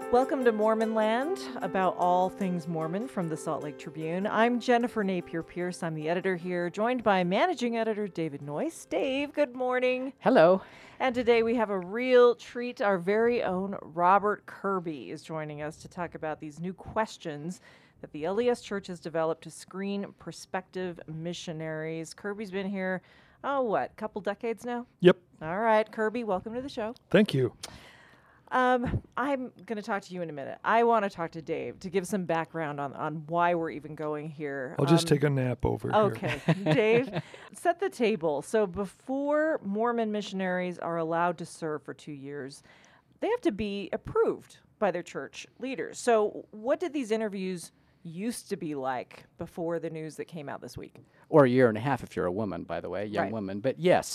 Welcome to Mormon Land, about all things Mormon from the Salt Lake Tribune. I'm Jennifer Napier Pierce. I'm the editor here, joined by managing editor David Noyce. Dave, good morning. Hello. And today we have a real treat. Our very own Robert Kirby is joining us to talk about these new questions that the LDS Church has developed to screen prospective missionaries. Kirby's been here, a couple decades now? Yep. All right, Kirby, welcome to the show. Thank you. I'm going to talk to you in a minute. I want to talk to Dave to give some background on why we're even going here. I'll just take a nap over here. Okay. Dave, set the table. So before Mormon missionaries are allowed to serve for 2 years, they have to be approved by their church leaders. So what did these interviews used to be like before the news that came out this week? Or a year and a half if you're a woman, by the way, young Right. woman. But yes,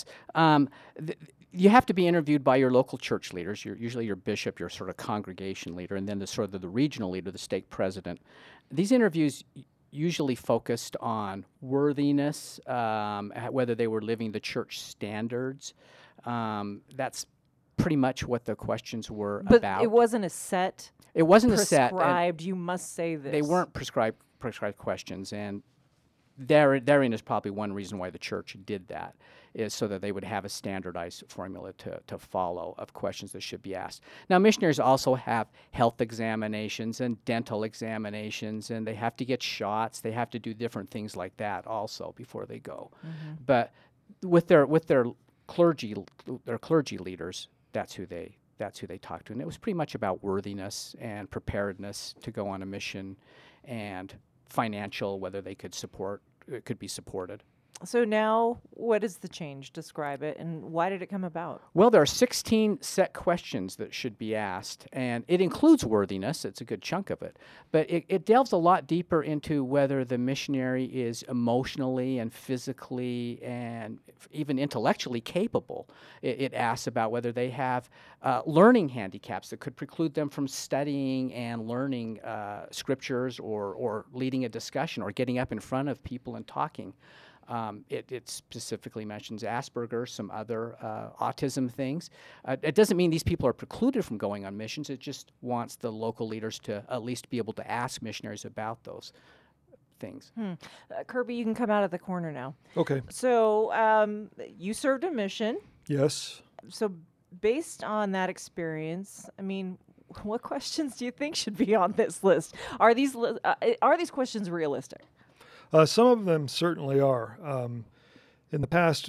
you have to be interviewed by your local church leaders, usually your bishop, your sort of congregation leader, and then the regional leader, the stake president. These interviews usually focused on worthiness, whether they were living the church standards. That's pretty much what the questions were But about. it wasn't a set, It wasn't a set. prescribed, you must say this. They weren't prescribed questions, and therein is probably one reason why the church did that, is so that they would have a standardized formula to follow of questions that should be asked. Now, missionaries also have health examinations and dental examinations, and they have to get shots. They have to do different things like that also before they go. Mm-hmm. But with their clergy leaders, that's who they talk to, and it was pretty much about worthiness and preparedness to go on a mission, and financial, whether they could be supported. So now, what is the change? Describe it, and why did it come about? Well, there are 16 set questions that should be asked, and it includes worthiness. It's a good chunk of it. But it delves a lot deeper into whether the missionary is emotionally and physically and even intellectually capable. It asks about whether they have learning handicaps that could preclude them from studying and learning scriptures or leading a discussion or getting up in front of people and talking. It specifically mentions Asperger's, some other autism things. It doesn't mean these people are precluded from going on missions. It just wants the local leaders to at least be able to ask missionaries about those things. Kirby, you can come out of the corner now. Okay. So you served a mission. Yes. So based on that experience, I mean, what questions do you think should be on this list? Are these questions realistic? Some of them certainly are. In the past,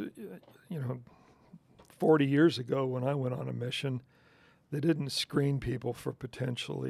40 years ago when I went on a mission, they didn't screen people for potential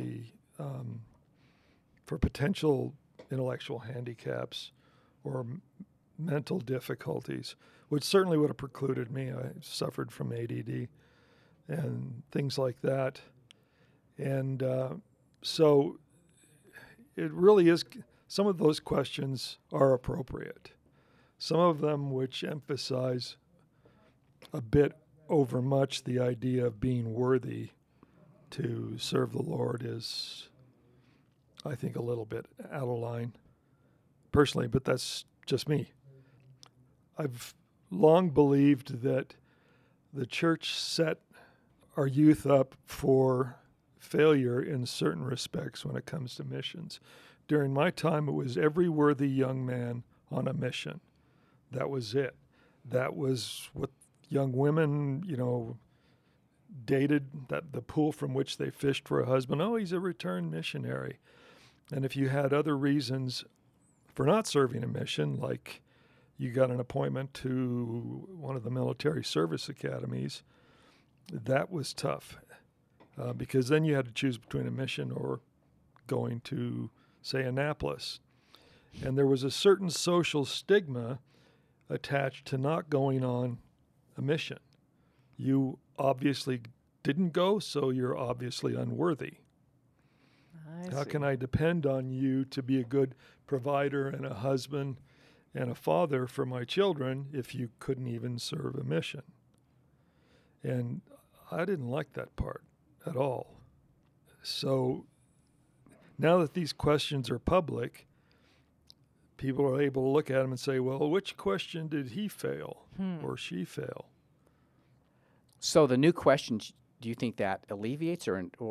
intellectual handicaps or mental difficulties, which certainly would have precluded me. I suffered from ADD and things like that. And so it really is... Some of those questions are appropriate. Some of them which emphasize a bit overmuch the idea of being worthy to serve the Lord is, I think, a little bit out of line, personally, but that's just me. I've long believed that the church set our youth up for failure in certain respects when it comes to missions. During my time, it was every worthy young man on a mission. That was it. That was what young women, dated, that the pool from which they fished for a husband. Oh, he's a returned missionary. And if you had other reasons for not serving a mission, like you got an appointment to one of the military service academies, that was tough because then you had to choose between a mission or going to, say, Annapolis. And there was a certain social stigma attached to not going on a mission. You obviously didn't go, so you're obviously unworthy. How can I depend on you to be a good provider and a husband and a father for my children if you couldn't even serve a mission? And I didn't like that part at all. So now that these questions are public, people are able to look at them and say, well, which question did he fail or she fail? So the new questions, do you think that alleviates or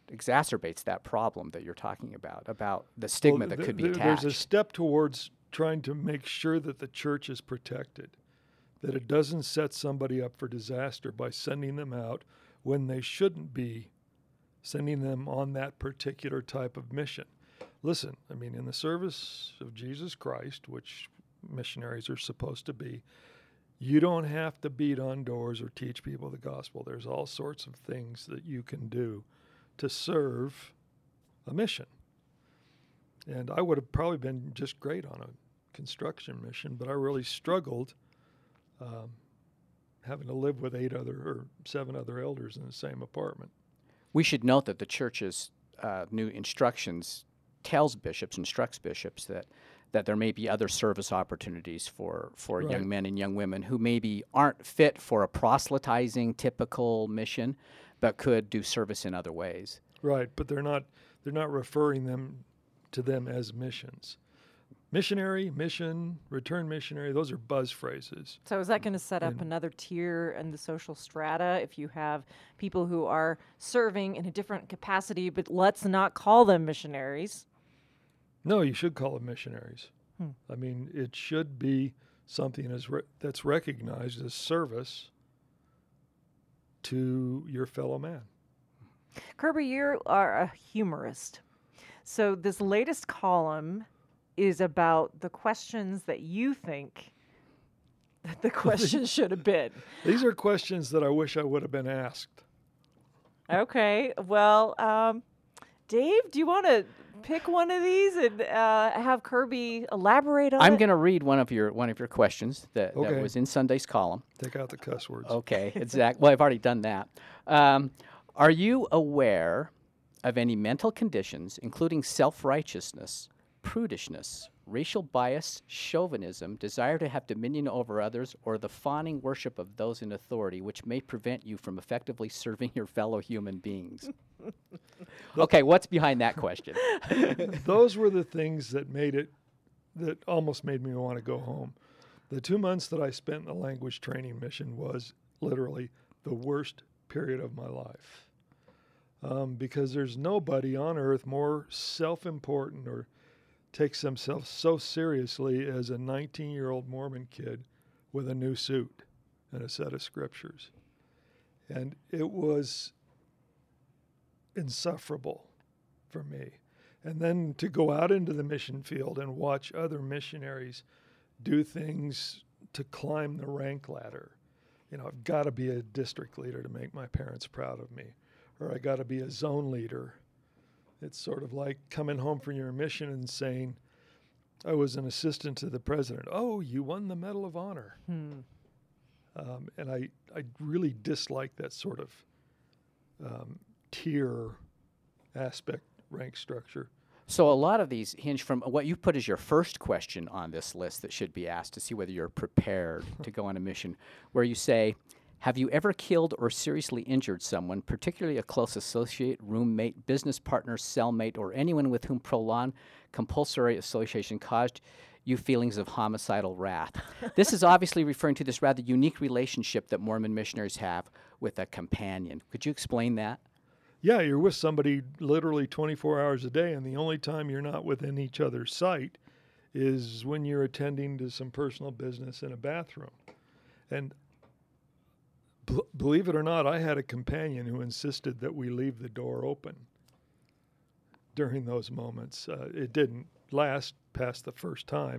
exacerbates that problem that you're talking about the stigma that could be attached. There's a step towards trying to make sure that the church is protected, that it doesn't set somebody up for disaster by sending them out when they shouldn't be sending them on that particular type of mission. Listen, I mean, in the service of Jesus Christ, which missionaries are supposed to be, you don't have to beat on doors or teach people the gospel. There's all sorts of things that you can do to serve a mission. And I would have probably been just great on a construction mission, but I really struggled having to live with 7 other elders in the same apartment. We should note that the church's new instructions instructs bishops that there may be other service opportunities for Right. young men and young women who maybe aren't fit for a proselytizing typical mission, but could do service in other ways. Right, but they're not referring to them as missions. Missionary, mission, return missionary, those are buzz phrases. So is that going to set up another tier in the social strata if you have people who are serving in a different capacity, but let's not call them missionaries? No, you should call them missionaries. I mean, it should be something that's recognized as service to your fellow man. Kirby, you are a humorist. So this latest column is about the questions that you think that the questions should have been. These are questions that I wish I would have been asked. Okay. Well, Dave, do you want to pick one of these and have Kirby elaborate on it? I'm going to read one of your questions that Okay. was in Sunday's column. Take out the cuss words. Okay, exactly. Well, I've already done that. Are you aware of any mental conditions, including self-righteousness, prudishness, racial bias, chauvinism, desire to have dominion over others, or the fawning worship of those in authority, which may prevent you from effectively serving your fellow human beings? Okay, what's behind that question? Those were the things that almost made me want to go home. The 2 months that I spent in the language training mission was literally the worst period of my life. Because there's nobody on earth more self-important or takes themselves so seriously as a 19-year-old Mormon kid with a new suit and a set of scriptures. And it was insufferable for me. And then to go out into the mission field and watch other missionaries do things to climb the rank ladder. You know, I've got to be a district leader to make my parents proud of me, or I got to be a zone leader. It's sort of like coming home from your mission and saying, I was an assistant to the president. Oh, you won the Medal of Honor. And I really dislike that sort of tier aspect, rank structure. So a lot of these hinge from what you put as your first question on this list that should be asked to see whether you're prepared to go on a mission, where you say, have you ever killed or seriously injured someone, particularly a close associate, roommate, business partner, cellmate, or anyone with whom prolonged compulsory association caused you feelings of homicidal wrath? This is obviously referring to this rather unique relationship that Mormon missionaries have with a companion. Could you explain that? Yeah, you're with somebody literally 24 hours a day, and the only time you're not within each other's sight is when you're attending to some personal business in a bathroom. And believe it or not, I had a companion who insisted that we leave the door open during those moments. It didn't last past the first time.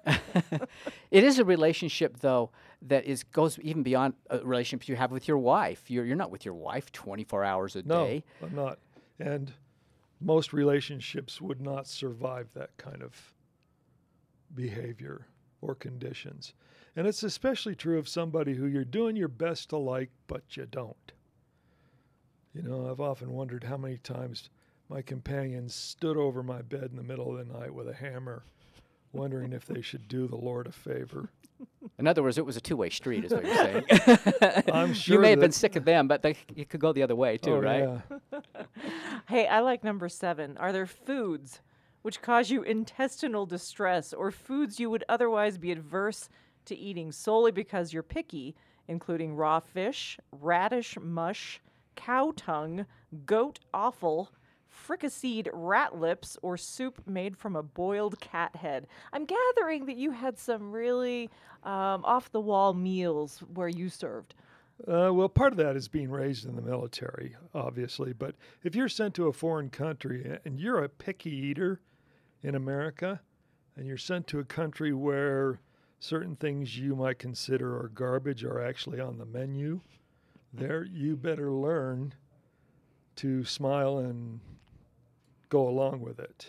It is a relationship, though, that goes even beyond a relationship you have with your wife. You're not with your wife 24 hours a day. No, I'm not. And most relationships would not survive that kind of behavior or conditions. And it's especially true of somebody who you're doing your best to like, but you don't. You know, I've often wondered how many times my companions stood over my bed in the middle of the night with a hammer, wondering if they should do the Lord a favor. In other words, it was a two-way street, is what you're saying. I'm sure you may have been sick of them, but it could go the other way, too, right? Yeah. Hey, I like number 7. Are there foods which cause you intestinal distress or foods you would otherwise be adverse to eating solely because you're picky, including raw fish, radish mush, cow tongue, goat offal, fricasseed rat lips, or soup made from a boiled cat head. I'm gathering that you had some really off-the-wall meals where you served. Well, part of that is being raised in the military, obviously. But if you're sent to a foreign country and you're a picky eater in America, and you're sent to a country where certain things you might consider are garbage are actually on the menu, there you better learn to smile and go along with it.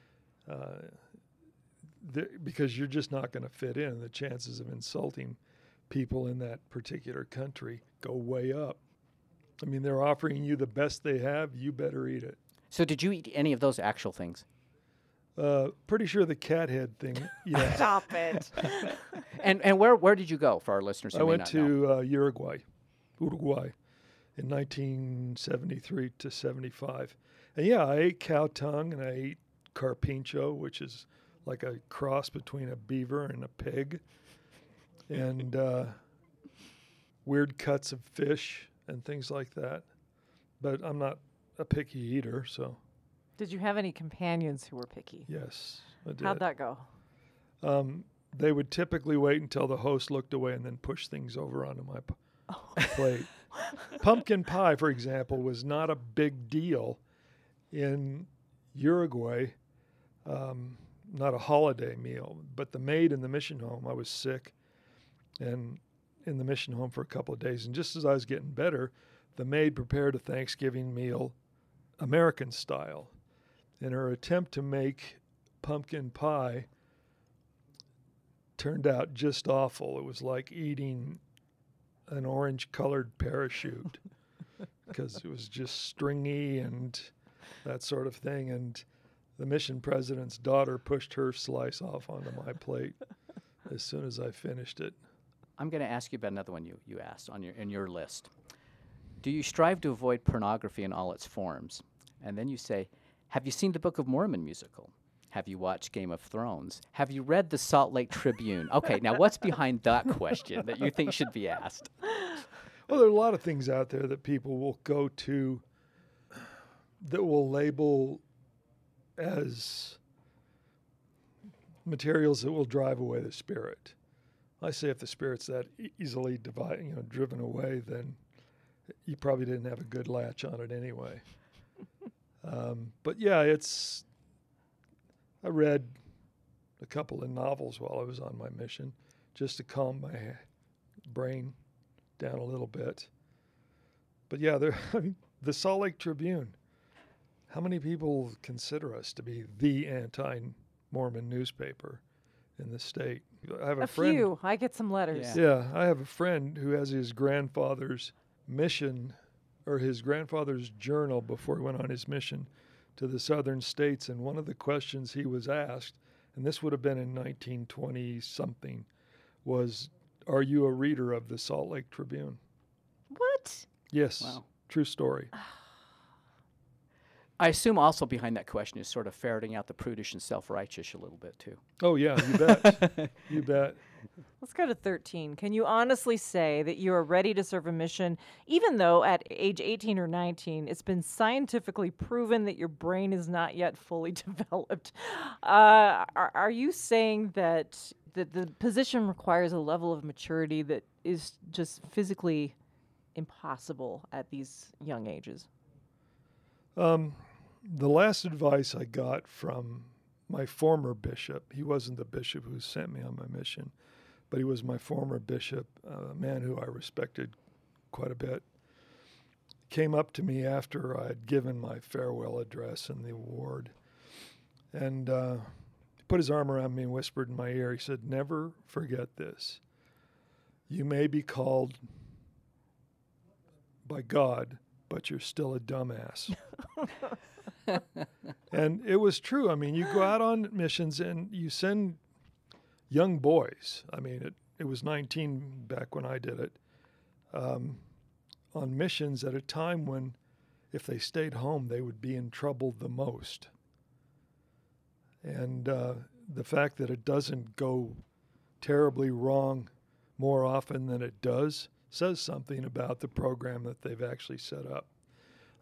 Because you're just not going to fit in. The chances of insulting people in that particular country go way up. I mean, they're offering you the best they have. You better eat it. So did you eat any of those actual things? Pretty sure the cat head thing. Yeah. Stop it. And where did you go for our listeners who I may went not know? to Uruguay in 1973 to 75. And yeah, I ate cow tongue and I ate carpincho, which is like a cross between a beaver and a pig, and weird cuts of fish and things like that. But I'm not a picky eater, so Did you have any companions who were picky? yes, I did. How'd that go? They would typically wait until the host looked away and then push things over onto my plate. Pumpkin pie, for example, was not a big deal in Uruguay, not a holiday meal. But the maid in the mission home, I was sick and in the mission home for a couple of days. And just as I was getting better, the maid prepared a Thanksgiving meal American style. And her attempt to make pumpkin pie turned out just awful. It was like eating an orange-colored parachute because it was just stringy and that sort of thing. And the mission president's daughter pushed her slice off onto my plate as soon as I finished it. I'm going to ask you about another one you asked in your list. Do you strive to avoid pornography in all its forms? And then you say, have you seen the Book of Mormon musical? Have you watched Game of Thrones? Have you read the Salt Lake Tribune? Okay, now what's behind that question that you think should be asked? Well, there are a lot of things out there that people will go to that will label as materials that will drive away the spirit. I say if the spirit's that easily driven away, then you probably didn't have a good latch on it anyway. But yeah, I read a couple of novels while I was on my mission just to calm my brain down a little bit. But yeah, the Salt Lake Tribune, how many people consider us to be the anti-Mormon newspaper in the state? I have a friend. Few. I get some letters. Yeah, I have a friend who has his grandfather's mission or his grandfather's journal before he went on his mission to the southern states. And one of the questions he was asked, and this would have been in 1920-something, was, are you a reader of the Salt Lake Tribune? What? Yes. Wow. True story. I assume also behind that question is sort of ferreting out the prudish and self-righteous a little bit too. Oh, yeah, you bet. You bet. Let's go to 13. Can you honestly say that you are ready to serve a mission, even though at age 18 or 19, it's been scientifically proven that your brain is not yet fully developed? Are you saying that the position requires a level of maturity that is just physically impossible at these young ages? The last advice I got from my former bishop, he wasn't the bishop who sent me on my mission, but he was my former bishop, a man who I respected quite a bit, came up to me after I had given my farewell address in the ward and put his arm around me and whispered in my ear. He said, never forget this. You may be called by God, but you're still a dumbass. And it was true. I mean, you go out on missions and you send young boys. I mean, it was 19 back when I did it, on missions at a time when if they stayed home, they would be in trouble the most. And the fact that it doesn't go terribly wrong more often than it does says something about the program that they've actually set up.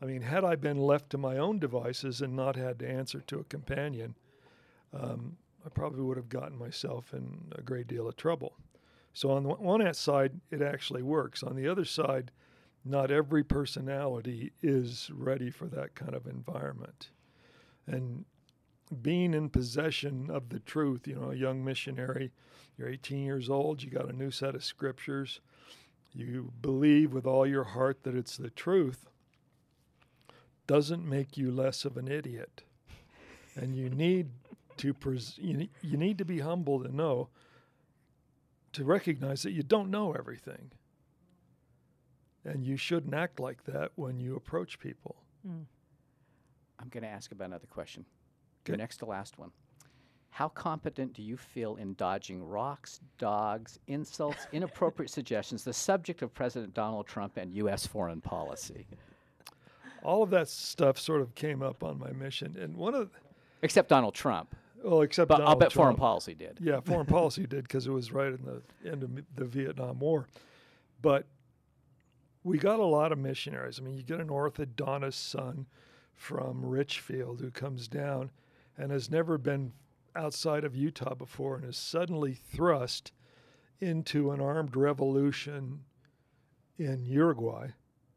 I mean, had I been left to my own devices and not had to answer to a companion, I probably would have gotten myself in a great deal of trouble. So on the one side, it actually works. On the other side, not every personality is ready for that kind of environment. And being in possession of the truth, you know, a young missionary, you're 18 years old, you got a new set of scriptures, you believe with all your heart that it's the truth, doesn't make you less of an idiot. And you need to you need to be humble to know, to recognize that you don't know everything. And you shouldn't act like that when you approach people. I'm going to ask about another question. Okay. The next to last one. How competent do you feel in dodging rocks, dogs, insults, inappropriate suggestions, the subject of President Donald Trump and U.S. foreign policy? All of that stuff sort of came up on my mission. And one of Except Donald Trump. Well, except But Donald I'll bet Trump. foreign policy did. Yeah, foreign policy did, because it was right in the end of the Vietnam War. But we got a lot of missionaries. I mean, you get an orthodontist son from Richfield who comes down and has never been outside of Utah before and is suddenly thrust into an armed revolution in Uruguay.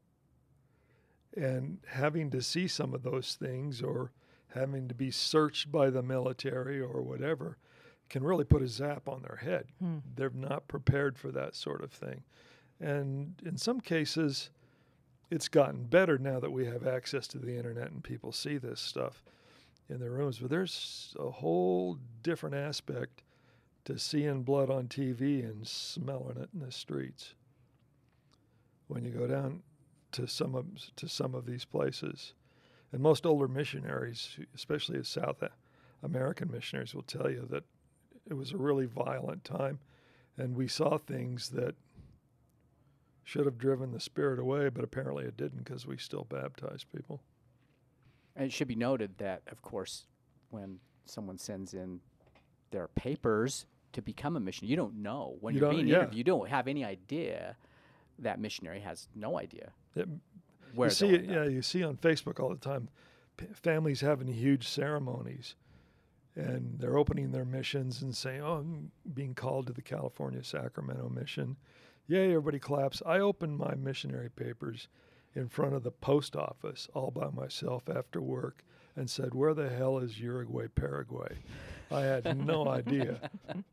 And having to see some of those things, or having to be searched by the military or whatever, can really put a zap on their head. They're not prepared for that sort of thing. And in some cases, it's gotten better now that we have access to the internet and people see this stuff in their rooms. But there's a whole different aspect to seeing blood on TV and smelling it in the streets when you go down to some of these places. And most older missionaries, especially South American missionaries, will tell you that it was a really violent time, and we saw things that should have driven the spirit away, but apparently it didn't, because we still baptize people. And it should be noted that, of course, when someone sends in their papers to become a missionary, you don't know. When you're being interviewed, you don't have any idea. That missionary has no idea. You see it, you see on Facebook all the time, families having huge ceremonies, and they're opening their missions and saying, "Oh, I'm being called to the California Sacramento mission." Yay, everybody claps. I opened my missionary papers in front of the post office all by myself after work and said, "Where the hell is Uruguay, Paraguay?" I had no idea.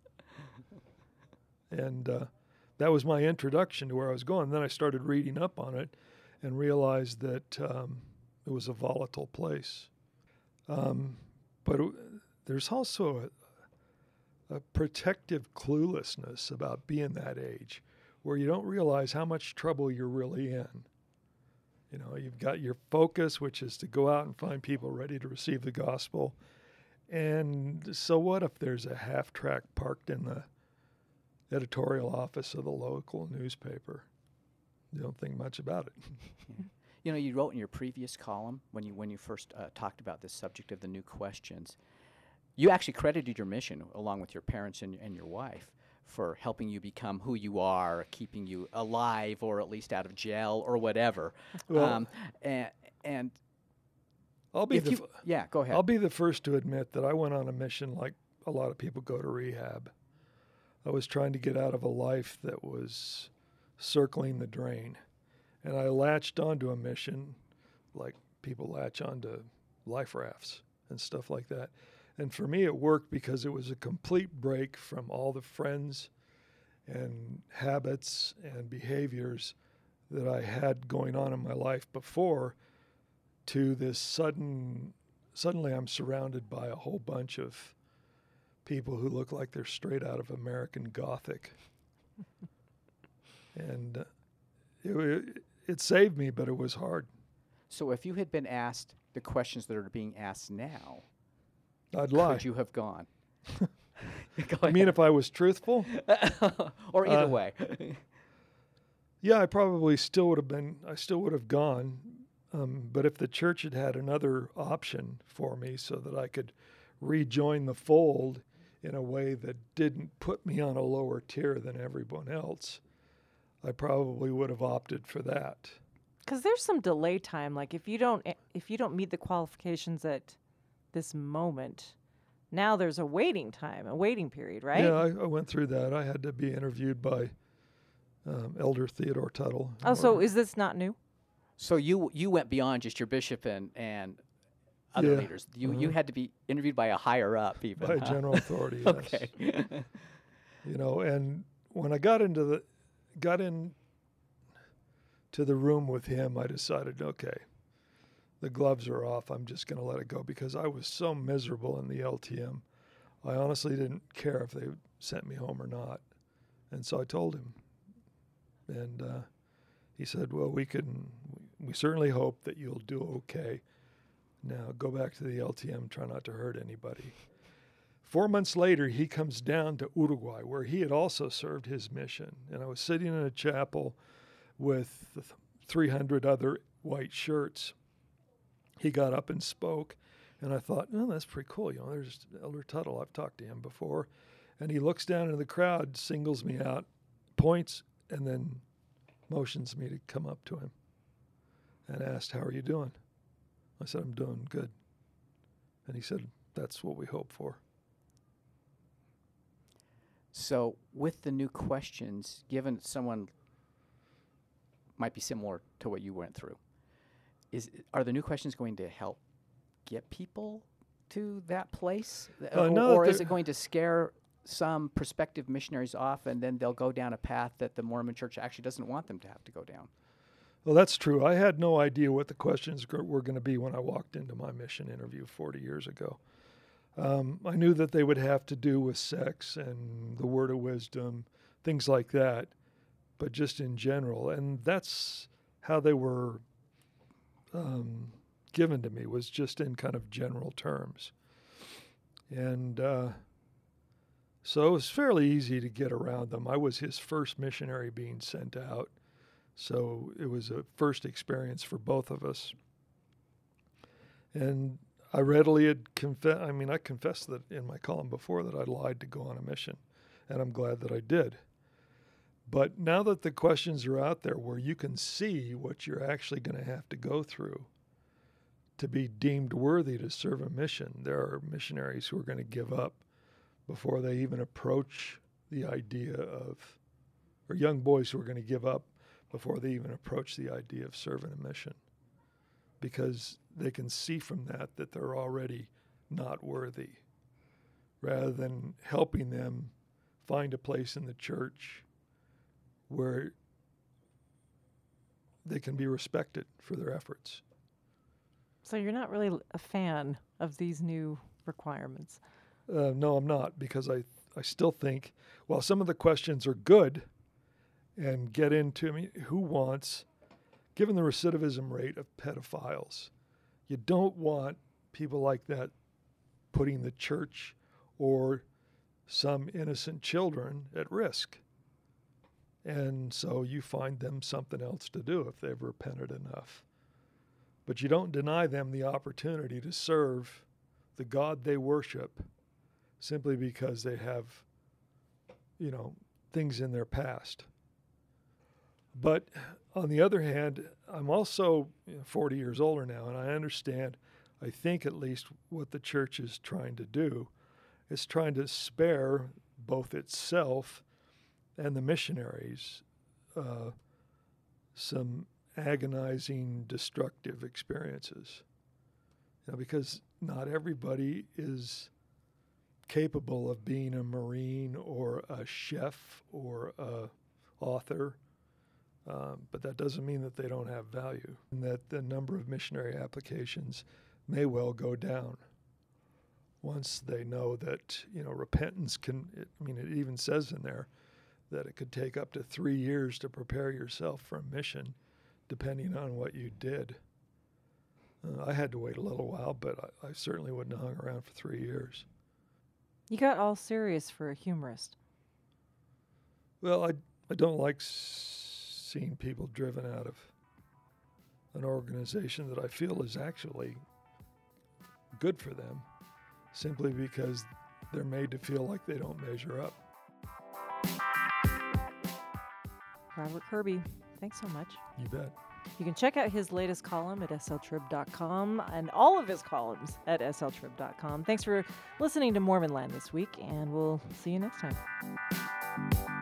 And that was my introduction to where I was going. Then I started reading up on it and realized that it was a volatile place. But there's also a protective cluelessness about being that age, where you don't realize how much trouble you're really in. You know, you've got your focus, which is to go out and find people ready to receive the gospel. And so what if there's a half-track parked in the editorial office of the local newspaper? You don't think much about it. Yeah. You know, you wrote in your previous column, when you first talked about this subject of the new questions, you actually credited your mission, along with your parents and your wife, for helping you become who you are, keeping you alive, or at least out of jail, or whatever. Well, and I'll be go ahead. I'll be the first to admit that I went on a mission like a lot of people go to rehab. I was trying to get out of a life that was circling the drain. And I latched onto a mission like people latch onto life rafts and stuff like that. And for me, it worked because it was a complete break from all the friends and habits and behaviors that I had going on in my life before, to this suddenly I'm surrounded by a whole bunch of people who look like they're straight out of American Gothic. And it saved me, but it was hard. So if you had been asked the questions that are being asked now, I'd lie. Could you have gone? I mean, if I was truthful? Or either way. Yeah, I probably still would have gone. But if the church had had another option for me so that I could rejoin the fold in a way that didn't put me on a lower tier than everyone else, I probably would have opted for that. Because there's some delay time. Like if you don't meet the qualifications at this moment, now there's a waiting time, a waiting period, right? Yeah, I went through that. I had to be interviewed by Elder Theodore Tuttle. Oh, so is this not new? So you went beyond just your bishop and other Yeah. leaders. You had to be interviewed by a higher up, even. by a huh? general authority. Yes. Okay. You know, and when I got into the room with him, I decided, okay, the gloves are off. I'm just going to let it go because I was so miserable in the LTM. I honestly didn't care if they sent me home or not. And so I told him. And he said, well, we certainly hope that you'll do okay. Now go back to the LTM, try not to hurt anybody. 4 months later, he comes down to Uruguay, where he had also served his mission. And I was sitting in a chapel with 300 other white shirts. He got up and spoke, and I thought, oh, that's pretty cool. You know, there's Elder Tuttle. I've talked to him before. And he looks down into the crowd, singles me out, points, and then motions me to come up to him and asked, how are you doing? I said, I'm doing good. And he said, that's what we hope for. So with the new questions, given someone might be similar to what you went through, are the new questions going to help get people to that place? Or is it going to scare some prospective missionaries off, and then they'll go down a path that the Mormon Church actually doesn't want them to have to go down? Well, that's true. I had no idea what the questions were going to be when I walked into my mission interview 40 years ago. I knew that they would have to do with sex and the word of wisdom, things like that, but just in general. And that's how they were given to me, was just in kind of general terms. And so it was fairly easy to get around them. I was his first missionary being sent out, so it was a first experience for both of us. And I readily had I confessed that in my column before that I lied to go on a mission, and I'm glad that I did. But now that the questions are out there where you can see what you're actually going to have to go through to be deemed worthy to serve a mission, there are missionaries who are going to give up before they even approach the idea of, or young boys who are going to give up before they even approach the idea of serving a mission, because they can see from that they're already not worthy, rather than helping them find a place in the church where they can be respected for their efforts. So you're not really a fan of these new requirements? No, I'm not, because I still think, while some of the questions are good and get into, who wants, given the recidivism rate of pedophiles, you don't want people like that putting the church or some innocent children at risk. And so you find them something else to do if they've repented enough. But you don't deny them the opportunity to serve the God they worship simply because they have, things in their past. But on the other hand, I'm also 40 years older now, and I understand, I think at least, what the church is trying to do. It's trying to spare both itself and the missionaries some agonizing, destructive experiences. Because not everybody is capable of being a Marine or a chef or a author, but that doesn't mean that they don't have value, and that the number of missionary applications may well go down once they know that, repentance it even says in there that it could take up to 3 years to prepare yourself for a mission, depending on what you did. I had to wait a little while, but I certainly wouldn't have hung around for 3 years. You got all serious for a humorist. Well, I don't like seeing people driven out of an organization that I feel is actually good for them, simply because they're made to feel like they don't measure up. Robert Kirby, thanks so much. You bet. You can check out his latest column at sltrib.com and all of his columns at sltrib.com. Thanks for listening to Mormon Land this week, and we'll see you next time.